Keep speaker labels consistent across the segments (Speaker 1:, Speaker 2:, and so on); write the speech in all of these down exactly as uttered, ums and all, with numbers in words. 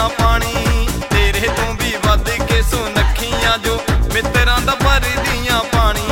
Speaker 1: भरदियां पानी। तेरे तो भी वध के सुनखियां जो मित्रां दा भरदियां पानी।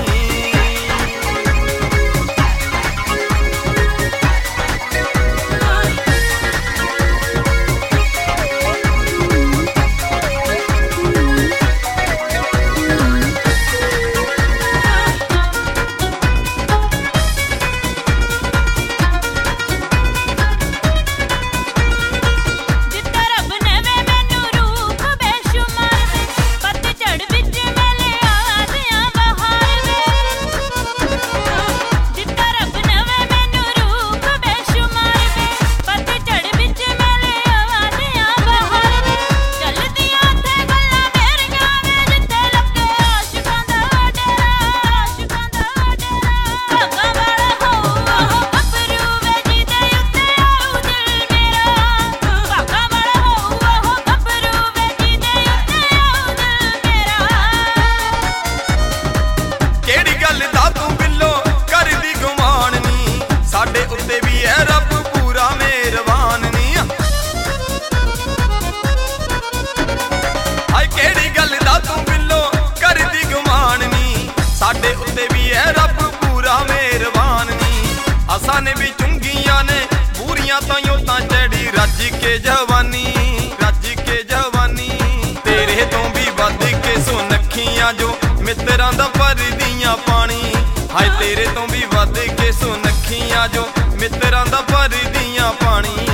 Speaker 1: ने भी चुंगियां ने पूरियां ताइयों तां चढ़ी रज के जवानी, रज के जवानी। तेरे तो भी वध के सुनखियां जो मित्रां दा भरदियां पानी। हाय तेरे तो भी वध के सुनखियां जो मित्रां दा भरदियां पानी।